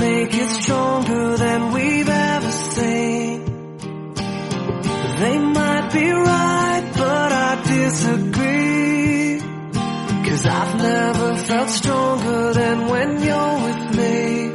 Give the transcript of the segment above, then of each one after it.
make it stronger than we've ever seen. They might be right, but I disagree. 'Cause I've never felt stronger than when you're with me.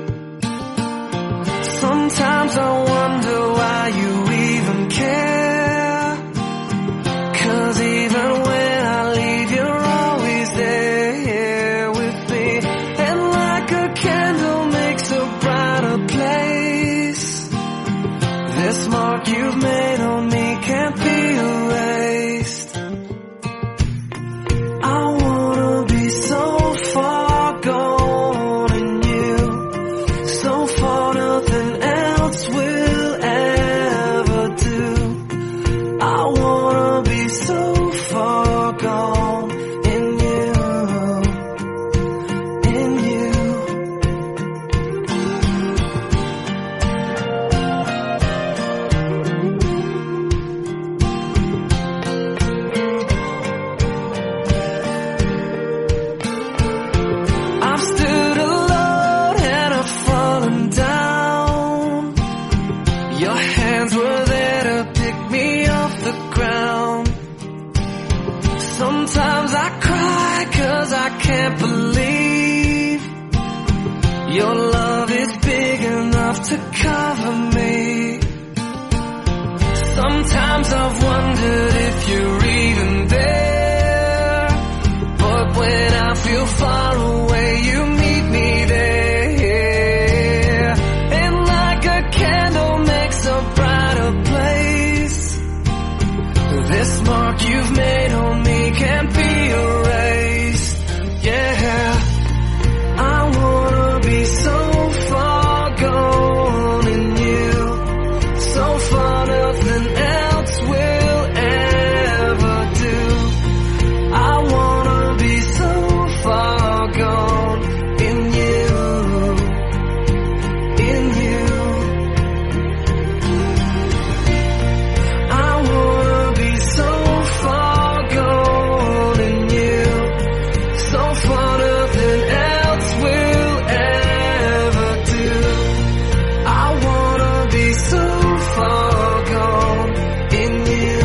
Sometimes I wonder why you even care. 'Cause even when I leave, you're always there with me. And like a candle makes a brighter place, this mark you've made on me can't be erased. I wanna be so far gone in you, so far nothing else will ever do. I wanna be so far gone in you, in you. I've stood alone and I've fallen down. Your hands were there to pick me off the ground. Sometimes I cry 'cause I can't believe your love is big enough to cover me. Sometimes I've wondered if you're even there, but when I feel far away, you meet me there. And like a candle makes a brighter place, this mark you've made on me can't be erased. Yeah, I wanna be so far gone in you, so far nothing else will ever do. I wanna be so far gone in you, in you. I wanna be so far gone in you, so far nothing else will ever do. I wanna be so far gone in you.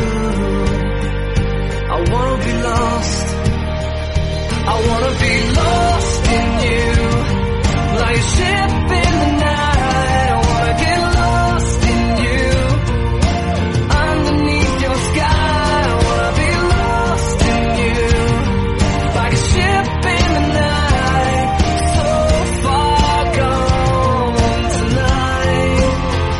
I wanna be lost. I wanna be lost in you, like a ship in the night. I wanna get lost in you, underneath your sky. I wanna be lost in you, like a ship in the night. So far gone tonight.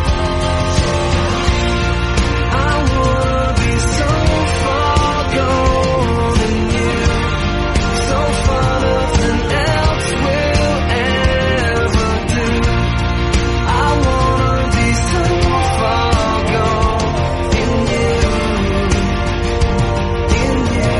I wanna be so far gone in you, so far nothing else will ever do. I wanna be so far gone in you, in you.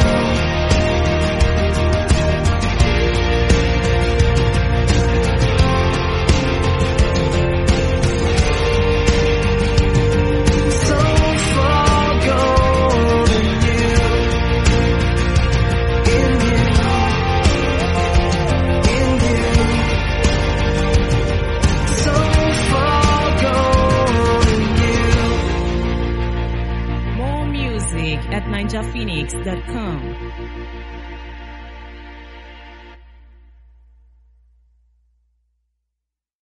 So far gone in you, in you, in you. So far gone in you. More music at ninjaphoenix.com.